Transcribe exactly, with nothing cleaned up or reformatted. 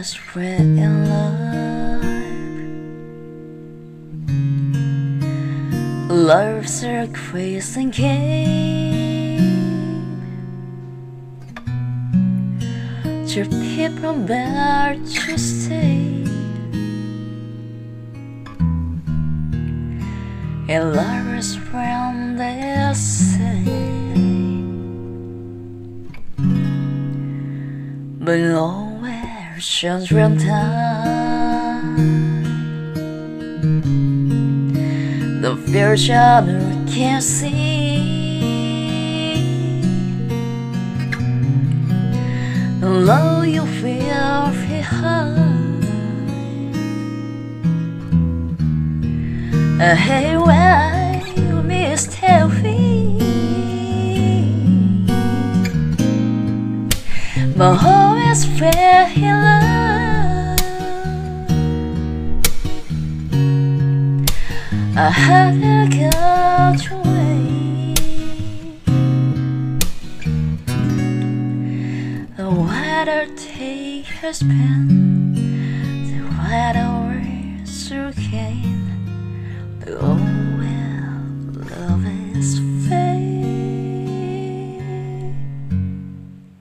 is free in love. Love's a crazy game to people bear to stay. And lovers from the same, but nowhere shows real time. The future can't see. Although you feel behind, I hate when you mistake me. But always fair in love. I had to get away. The wider take has been, the wider words you gain. Oh.